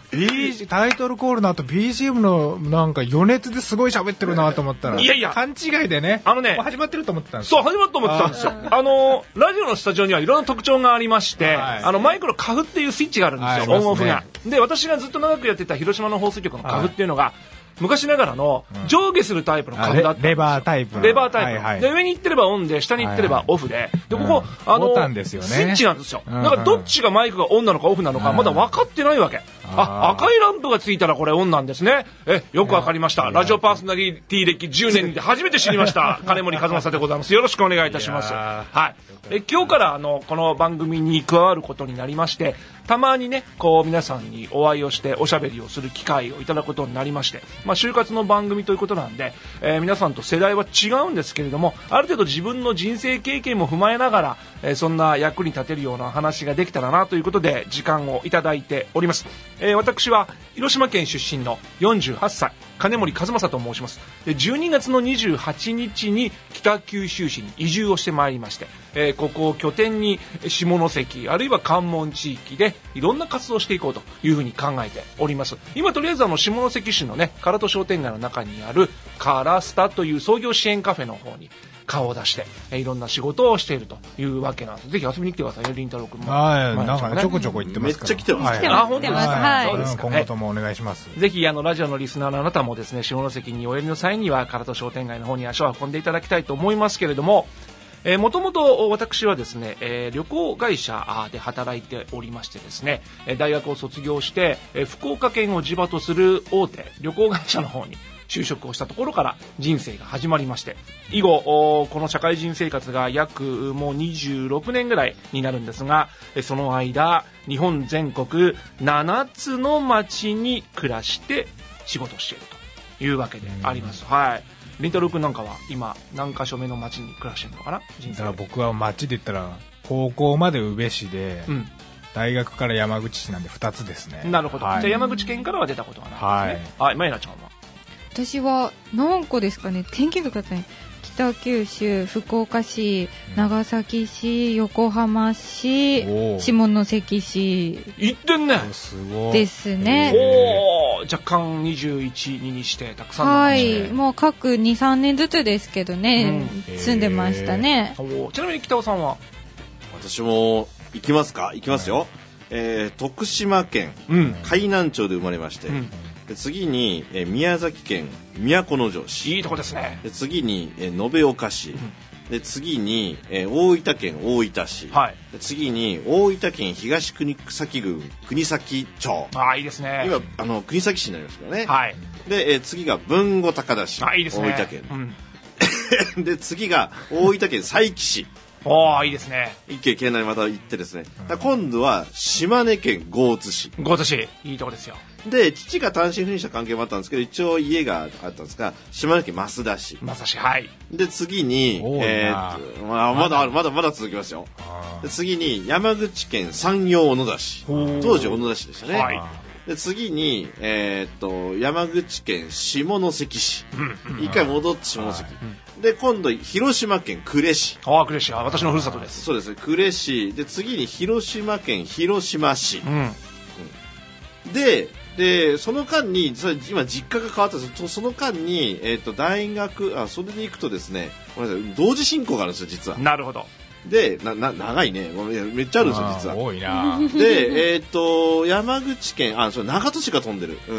B G タイトルコールの後 ビージーエム のなんか余熱ですごい喋ってるなと思ったら、 いやいや勘違いでね、 あのねもう始まってると思ってたんですそう始まったと思ってたんですよ。あのラジオのスタジオにはいろんな特徴がありまして、はい、あのマイクのカフっていうスイッチがあるんですよ、はい、オンオフが。で私がずっと長くやってた広島の放送局のカフっていうのが、はい、昔ながらの上下するタイプのカフだったんですよ。レバータイプレバータイプ、はいはい、で上に行ってればオンで下に行ってればオフで、はいはい、でここ、うん、あのボタンですよね、スイッチなんですよ。だからどっちがマイクがオンなのかオフなのかまだ分かってないわけ。あ、赤いランプがついたらこれオンなんですね。え、よくわかりました。ラジオパーソナリティ歴じゅうねんで初めて知りました金森和正でございます。よろしくお願いいたします。はい。え、今日からあのこの番組に加わることになりまして、たまにねこう皆さんにお会いをしておしゃべりをする機会をいただくことになりまして、まあ就活の番組ということなんで、えー、皆さんと世代は違うんですけれども、ある程度自分の人生経験も踏まえながら、えー、そんな役に立てるような話ができたらなということで時間をいただいております。えー、私は広島県出身のよんじゅうはっさい金森和正と申します。でじゅうにがつのにじゅうはちにちに北九州市に移住をしてまいりまして、えー、ここを拠点に下関あるいは関門地域でいろんな活動をしていこうというふうに考えております。今とりあえずあの下関市のね唐戸商店街の中にあるカラスタという創業支援カフェの方に顔を出して、えー、いろんな仕事をしているというわけなんです。ぜひ遊びに来てくださいね、りんたろうくんも。 はい、なんかねちょこちょこ行ってますから。 めっちゃ来てます。 来てます。あ、本当ですか。はい。 そうですかね。 今後ともお願いします。 ぜひあのラジオのリスナーのあなたもですね、下関にお寄りの際には唐戸商店街の方に足を運んでいただきたいと思いますけれども、えー、もともと私はですね、えー、旅行会社で働いておりましてですね、大学を卒業して、えー、福岡県を地場とする大手旅行会社の方に就職をしたところから人生が始まりまして、以後この社会人生活が約もうにじゅうろくねんぐらいになるんですが、その間日本全国ななつの町に暮らして仕事をしているというわけであります。はい。りんたろうくんなんかは今何か所目の町に暮らしてるのかな。人生だから僕は町で言ったら高校まで宇部市で、うん、大学から山口市なんでふたつですね。 なるほど、はい、じゃあ山口県からは出たことがないですね。はい、はい、まいなちゃんは。 私は何個ですかね、天気図がね、北九州、福岡市、長崎市、横浜市、下関市行ってんね。 すごいですね。 お若干にじゅういちににしてたくさんの町で、 はい、もう各 にさんねんずつですけどね、うん、住んでましたね。 ちなみに北尾さんは。 私も行きますか。行きますよ、はい、えー、徳島県、うん、海南町で生まれまして、うん、で次に、えー、宮崎県都城市、 いいとこですね。 で次に、えー、延岡市、うん、で次に、えー、大分県大分市、はい、で次に大分県東国東郡国東町。 あ、いいですね。 今あの国東市になりますからね。 はい、 で、えー、次が豊後高田市。 あ、いいですね。 大分県、うん、で次が大分県佐伯市。 おー、いいですね。 一軒県内また行ってですね、うん、今度は島根県江津市。 江津市いいとこですよ。で父が単身赴任した関係もあったんですけど、一応家があったんですが、島根県増田市。 増田市、はい。 で次に、えー、まあ、まだまだまだ続きますよ。で次に山口県山陽小野田市。当時小野田市でしたね。はい。で次に、えー、っと山口県下関市、うんうん、一回戻って下関、うん、で今度広島県呉市。 ああ、呉市は私のふるさとです。 そうですね、呉市で次に広島県広島市、うんうん、ででその間にそれ今実家が変わったんですけど、その間に、えー、っと大学、あそれで行くとですね、ごめんなさい、同時進行があるんですよ実は。 なるほど。 でなな長いね、めっちゃあるんですよ実は。 多いな。 で、えー、と山口県、あ、それ長門市が飛んでる、うん、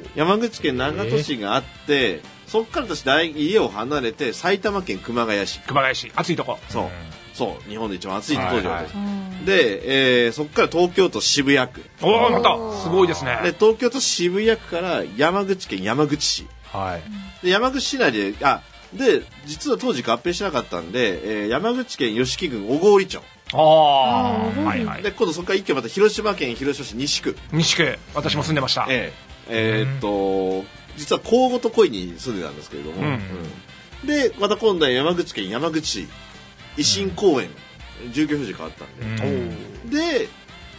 山口県長門市があって、そっから私大家を離れて埼玉県熊谷市。 熊谷市暑いとこ。 そう、うん、そう日本で一番暑い当時は、はいはい、で、えー、そっから東京都渋谷区。 おお、またすごいですね。 で東京都渋谷区から山口県山口市、はい、で山口市内で、あで実は当時合併しなかったんで、えー、山口県吉木郡小郡町。 ああ、はいはい。 で今度そこから一軒また広島県広島市西区。 西区、私も住んでました。 えー、えー、っと実は交互と恋に住んでたんですけれども、うんうん、でまた今度は山口県山口市維新公園、うん、住居表示変わったんで、うん、で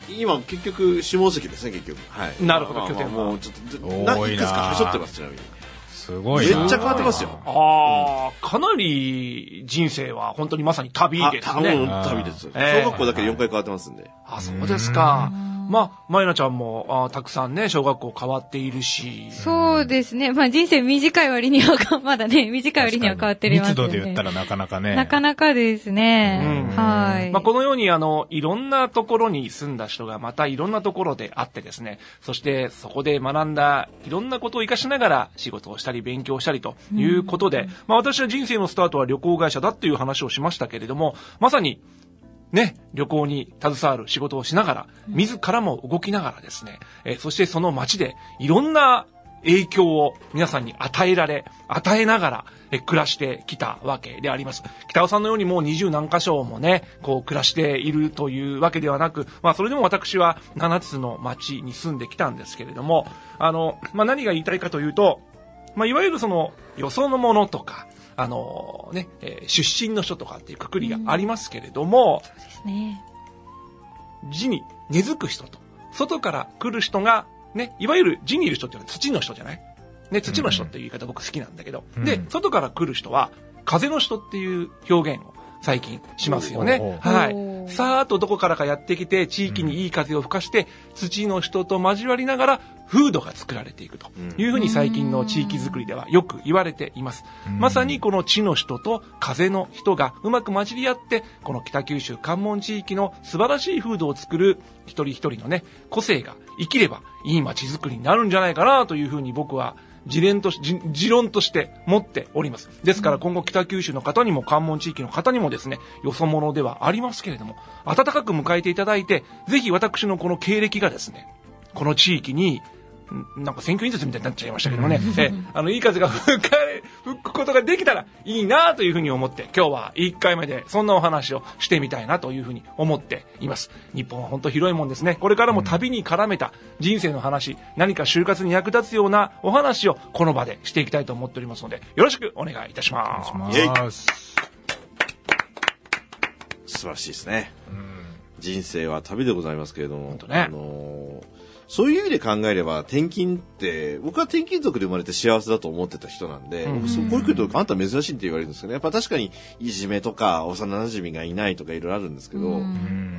今結局下関ですね結局。はい。 なるほど。 まあまあ、 拠点はもうちょっとないくつかはしょってますちなみに。 すごいな。 めっちゃ変わってますよ。 ああ、かなり人生は本当にまさに旅ですね。 旅です。 えー小学校だけよんかい変わってますんで。 あ、そうですか。まあ、まゆなちゃんもあたくさんね、小学校変わっているし。 そうですね。まあ人生短い割には、まだね、短い割には変わってるますよね。 密度で言ったらなかなかね。 なかなかですね。 うん、 はい。 まあ、このように、あの、いろんなところに住んだ人がまたいろんなところであってですね、そしてそこで学んだいろんなことを活かしながら仕事をしたり勉強したりということで、うん、まあ私は人生のスタートは旅行会社だっていう話をしましたけれども、まさに、ね、旅行に携わる仕事をしながら、自らも動きながらですね、えそしてその街でいろんな影響を皆さんに与えられ、与えながらえ暮らしてきたわけであります。北尾さんのようにもう二十何箇所もね、こう暮らしているというわけではなく、まあそれでも私は七つの町に住んできたんですけれども、あの、まあ何が言いたいかというと、まあいわゆるそのよそのものとか、あのね、えー、出身の人とかっていうくくりがありますけれども、 そうですね。 地に根付く人と、外から来る人が、ね、いわゆる地にいる人っていうのは土の人じゃない？ね、土の人っていう言い方僕好きなんだけど、うん、で、外から来る人は風の人っていう表現を最近しますよね。はい。さーっとどこからかやってきて、地域にいい風を吹かして、土の人と交わりながら、風土が作られていくというふうに最近の地域づくりではよく言われています。まさにこの地の人と風の人がうまく混じり合って、この北九州関門地域の素晴らしい風土を作る一人一人のね、個性が生きればいい街づくりになるんじゃないかなというふうに僕は持論とし、持論として持っております。ですから今後北九州の方にも関門地域の方にもですね、よそ者ではありますけれども、温かく迎えていただいて、ぜひ私のこの経歴がですね、この地域に、なんか選挙演説みたいになっちゃいましたけどもね、えあのいい風が吹かれ吹くことができたらいいなというふうに思って、今日はいっかいめでそんなお話をしてみたいなというふうに思っています。日本は本当広いもんですね。これからも旅に絡めた人生の話、何か就活に役立つようなお話をこの場でしていきたいと思っておりますので、よろしくお願いいたします。 イエイ素晴らしいですね。うん、人生は旅でございますけれども、 本当ね、 あのーそういう意味で考えれば転勤って僕は転勤族で生まれて幸せだと思ってた人なんで、うん、僕そうこういうことあんた珍しいって言われるんですけど、ね、やっぱ確かにいじめとか幼馴染がいないとかいろいろあるんですけど、うん、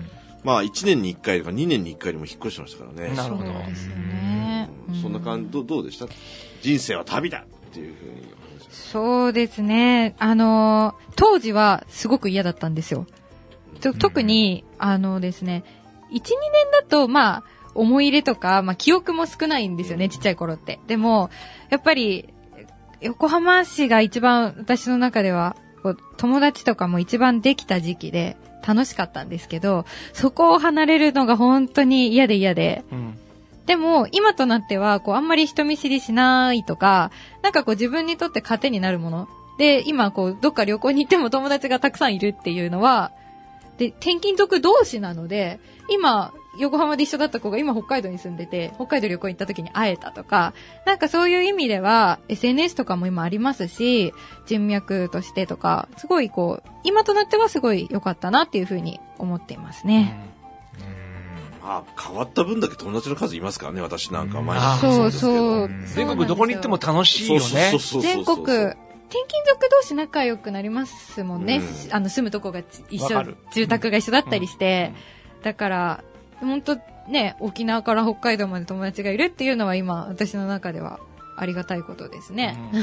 まあいちねんにいっかいとかにねんにいっかいでも引っ越してましたからね。 なるほどですね。 うん、そんな感じ ど, どうでした？人生は旅だっていうふうに。 そうですね。あの当時はすごく嫌だったんですよ。と特にあのですね、いち、にねんだとまあ思い入れとか、まあ、記憶も少ないんですよね、ちっちゃい頃って。でも、やっぱり、横浜市が一番私の中では、こう友達とかも一番できた時期で楽しかったんですけど、そこを離れるのが本当に嫌で嫌で。うん、でも、今となっては、こう、あんまり人見知りしないとか、なんかこう自分にとって糧になるもの。で、今こう、どっか旅行に行っても友達がたくさんいるっていうのは、で、転勤族同士なので、今、横浜で一緒だった子が今北海道に住んでて、北海道旅行に行った時に会えたとか、なんかそういう意味では エスエヌエス とかも今ありますし、人脈としてとか、すごいこう、今となってはすごい良かったなっていうふうに思っていますね。 うん、あ、変わった分だけ友達の数いますからね、私なんか前にそうそう。 全国どこに行っても楽しいよね。 全国、転勤族同士仲良くなりますもんね。うん、あの住むとこが一緒、住宅が一緒だったりして、うん、だから、本当ね、沖縄から北海道まで友達がいるっていうのは今私の中ではありがたいことですね。 うん、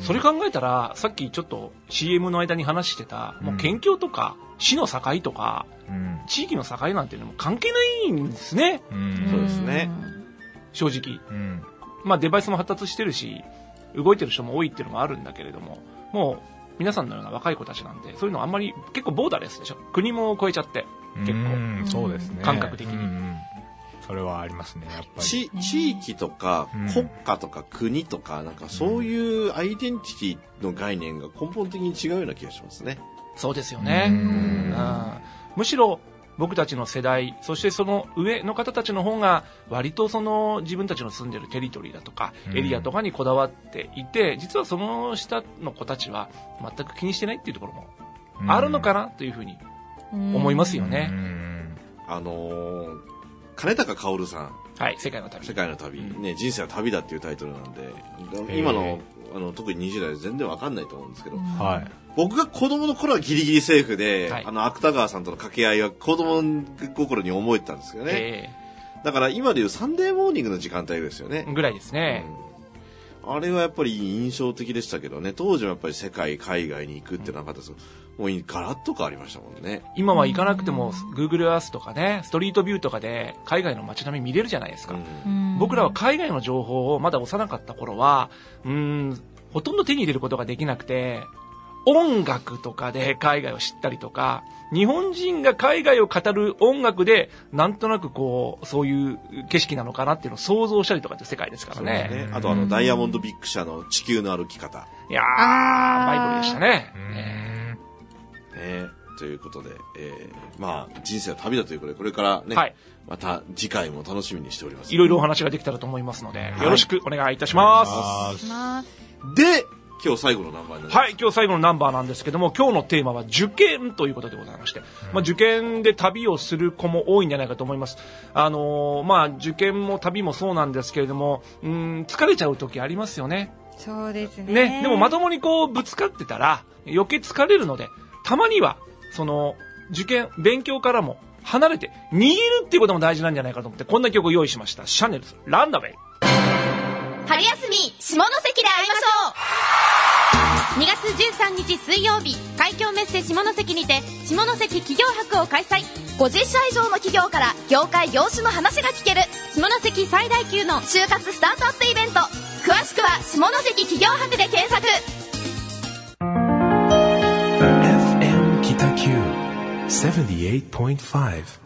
それ考えたらさっきちょっと シーエム の間に話してた、うん、もう県境とか市の境とか、うん、地域の境なんていうのも関係ないんですね。 うん、そうですね。 正直、うん、まあデバイスも発達してるし動いてる人も多いっていうのもあるんだけれども、もう皆さんのような若い子たちなんでそういうのあんまり結構ボーダーレスでしょ。国も超えちゃって結構そうですね、 感覚的に、うんうん、 それはありますね。やっぱり地, 地域とか国家とか国とかなんかそういうアイデンティティの概念が根本的に違うような気がしますね。 そうですよね。うん、むしろ僕たちの世代、そしてその上の方たちの方が割とその自分たちの住んでるテリトリーだとかエリアとかにこだわっていて、実はその下の子たちは全く気にしてないっていうところもあるのかなというふうに思いますよね。 あのー、 金高薫さん。 はい、世界の旅。 世界の旅。ね、人生は旅だっていうタイトルなんで、今の、あの、特ににじゅう代で全然わかんないと思うんですけど、 はい。 僕が子供の頃はギリギリセーフで、 はい、 あの、芥川さんとの掛け合いは子供心に思えてたんですけどね。えー、だから今でいうサンデーモーニングの時間帯ですよね。 ぐらいですね。 うん、あれはやっぱり印象的でしたけどね、当時はやっぱり世界、海外に行くってなかったです。もうガラッと変わりましたもんね。 今は行かなくても Google Earth とかね、ストリートビューとかで海外の街並み見れるじゃないですか。うん、僕らは海外の情報をまだ幼かった頃は、うーん、ほとんど手に入れることができなくて、音楽とかで海外を知ったりとか、日本人が海外を語る音楽でなんとなくこうそういう景色なのかなっていうのを想像したりとかって世界ですからね。 ね、あとあのダイヤモンドビッグ社の地球の歩き方。 いやー、バイブルでしたね。 ね、ということで、えー、まあ人生は旅だということで、これからね、はい、また次回も楽しみにしております。 いろいろお話ができたらと思いますので、はい、よろしくお願いいたします。 で、今日最後のナンバーになります。 はい、今日最後のナンバーなんですけども、今日のテーマは受験ということでございまして、うん、まあ、受験で旅をする子も多いんじゃないかと思います。あのー、まあ受験も旅もそうなんですけれども、うん、疲れちゃう時ありますよね。 そうですね。 ね、でもまともにこうぶつかってたら余計疲れるので、たまにはその受験勉強からも離れて逃げるっていうことも大事なんじゃないかと思って、こんな曲を用意しました。シャネルズランナウェイ。 春休み下関で会いましょう。にがつじゅうさんにち水曜日、海峡メッセ下関にて下関企業博を開催。ごじゅっしゃ以上の企業から業界業種の話が聞ける下関最大級の就活スタートアップイベント。詳しくは下関企業博で検索。 エフエム 北九 ななじゅうはちてんご。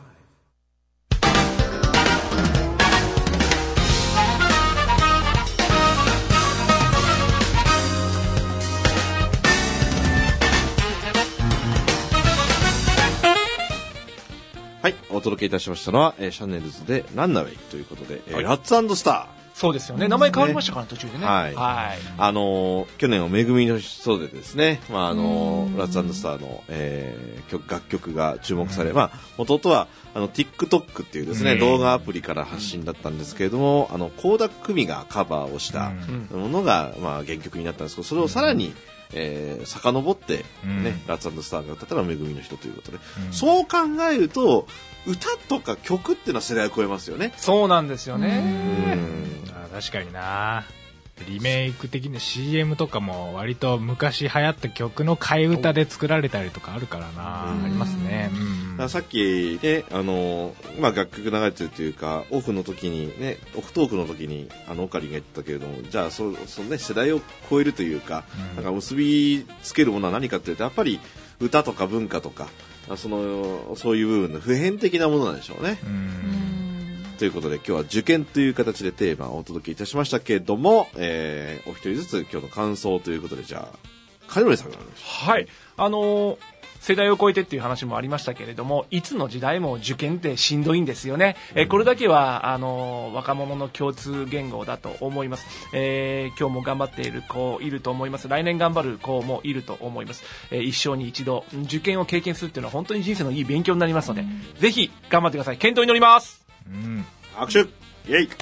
はい、お届けいたしましたのは、えー、シャネルズでランナウェイということで、えーはい、ラッツ&スター。 そうですよね。名前変わりましたからね、途中でね。 はい。はい、あのー、去年はめぐみの人でですね、まあ、あのー、ラッツ&スターの、えー、曲、楽曲が注目され、まあ、元々は、あの、TikTok っていうですね、動画アプリから発信だったんですけれども、あの、倖田來未がカバーをしたものが、まあ、原曲になったんですけど、それをさらに、えー、遡ってね、うん、ラッツ&スターが歌ったのはめぐみの人ということで、うん、そう考えると歌とか曲っていうのは世代を超えますよね。 そうなんですよね。 うん、あ、確かにな。リメイク的な シーエム とかも割と昔流行った曲の替え歌で作られたりとかあるからな、ありますね。 うん、さっきね、あのまあ、楽曲流れてるというかオフの時にね、オフトークの時にあのオカリンが言ったけれども、じゃあそその、ね、世代を超えるというか、うん、なんか結びつけるものは何かというとやっぱり歌とか文化とかそのそういう部分の普遍的なものなんでしょうね。うんということで今日は受験という形でテーマをお届けいたしましたけれども、えー、お一人ずつ今日の感想ということで、じゃあ金森さんからお願いします。 はい、あのー、世代を超えてっていう話もありましたけれども、いつの時代も受験ってしんどいんですよね。うん、えー、これだけはあのー、若者の共通言語だと思います。えー、今日も頑張っている子いると思います。来年頑張る子もいると思います。えー、一生に一度受験を経験するっていうのは本当に人生のいい勉強になりますので、うん、ぜひ頑張ってください。健闘に乗ります。 うん、拍手イエイ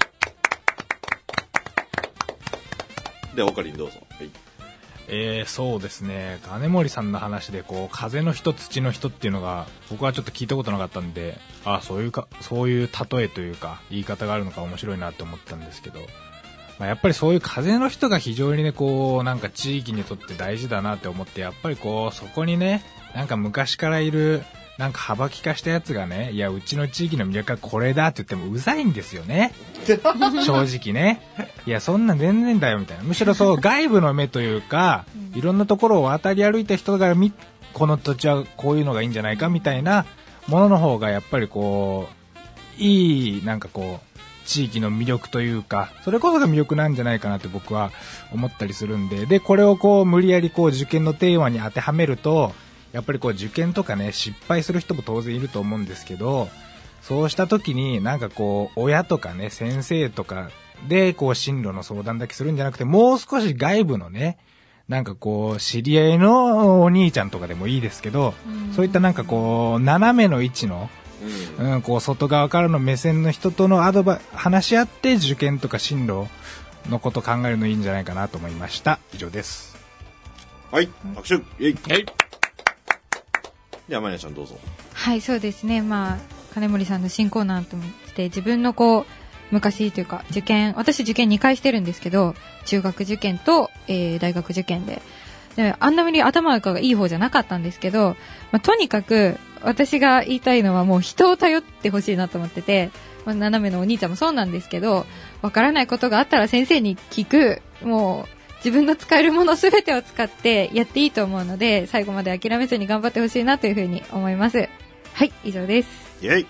でオカリンどうぞ。はい、 えー、そうですね、金森さんの話でこう風の人土の人っていうのが僕はちょっと聞いたことなかったんで、あ、そういうかそういう例えというか言い方があるのか面白いなって思ったんですけど、まあ、やっぱりそういう風の人が非常にねこうなんか地域にとって大事だなって思って、やっぱりこうそこにねなんか昔からいるなんか幅利かしたやつがね、いやうちの地域の魅力はこれだって言ってもうざいんですよね正直ね。いやそんなん全然だよみたいな、むしろそう外部の目というかいろんなところを渡り歩いた人がみこの土地はこういうのがいいんじゃないかみたいなものの方がやっぱりこういいなんかこう地域の魅力というかそれこそが魅力なんじゃないかなって僕は思ったりするんで、でこれをこう無理やりこう受験のテーマに当てはめるとやっぱりこう受験とかね失敗する人も当然いると思うんですけど、そうした時になんかこう親とかね先生とかでこう進路の相談だけするんじゃなくて、もう少し外部のねなんかこう知り合いのお兄ちゃんとかでもいいですけど、そういったなんかこう斜めの位置のうん、こう外側からの目線の人とのアドバイ話し合って受験とか進路のことを考えるのいいんじゃないかなと思いました。以上です。 はい、拍手。イエイ。はい。ではまりなちゃんどうぞ。 はい、そうですね。まあ金森さんの新コーナーと思って自分のこう昔というか受験、私受験にかいしてるんですけど、中学受験と、えー、大学受験で、であんなに頭がいい方じゃなかったんですけど、まあ、とにかく私が言いたいのはもう人を頼ってほしいなと思ってて、まあ、斜めのお兄ちゃんもそうなんですけど、わからないことがあったら先生に聞く、もう自分の使えるものすべてを使ってやっていいと思うので、最後まで諦めずに頑張ってほしいなというふうに思います。はい、以上です。 イェイ。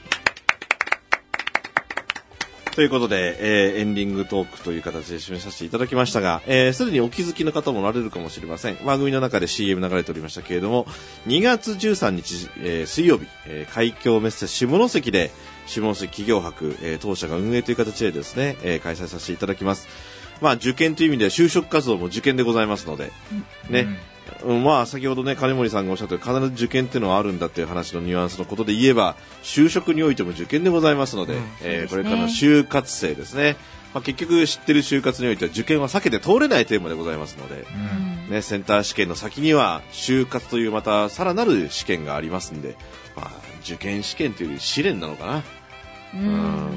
ということで、えー、エンディングトークという形で締めさせていただきましたが、えー、すでにお気づきの方もおられるかもしれません。番組の中で シーエム 流れておりましたけれども、にがつじゅうさんにち、えー、水曜日、えー、海峡メッセ下関で下関企業博、えー、当社が運営という形でですね、えー、開催させていただきます。まあ受験という意味では就職活動も受験でございますので、うん、ね、うん、まあ先ほどね金森さんがおっしゃったように必ず受験っていうのはあるんだっていう話のニュアンスのことで言えば、就職においても受験でございますので、うん、えー、これからの就活生ですね、まあ、結局知ってる就活においては受験は避けて通れないテーマでございますので、うん、ね、センター試験の先には就活というまたさらなる試験がありますんで、まあ、受験試験というより試練なのかな、うん、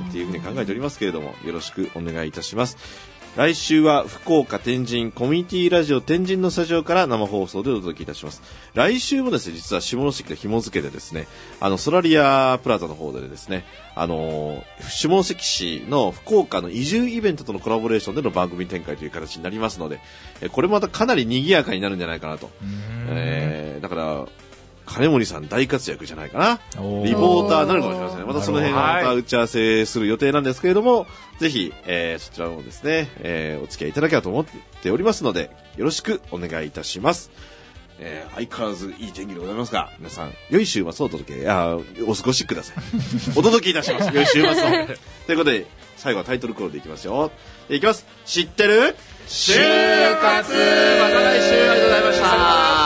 っていうふうに考えておりますけれども、よろしくお願いいたします。来週は福岡天神コミュニティラジオ天神のスタジオから生放送でお届けいたします。来週もですね、実は下関で紐付けでですね、あのソラリアプラザの方でですね、あのー、下関市の福岡の移住イベントとのコラボレーションでの番組展開という形になりますので、これまたかなり賑やかになるんじゃないかなと。えー、だから金森さん大活躍じゃないかな。リポーターになるかもしれませんね。またその辺はまた打ち合わせする予定なんですけれども、ぜひ、えー、そちらもですね、えー、お付き合いいただければと思っておりますので、よろしくお願いいたします。えー、相変わらずいい天気でございますが、皆さん良い週末をお届け、あお過ごしください。お届けいたします。良い週末を。ということで最後はタイトルコールでいきますよ。いきます。知ってる？就活。また来週ありがとうございました。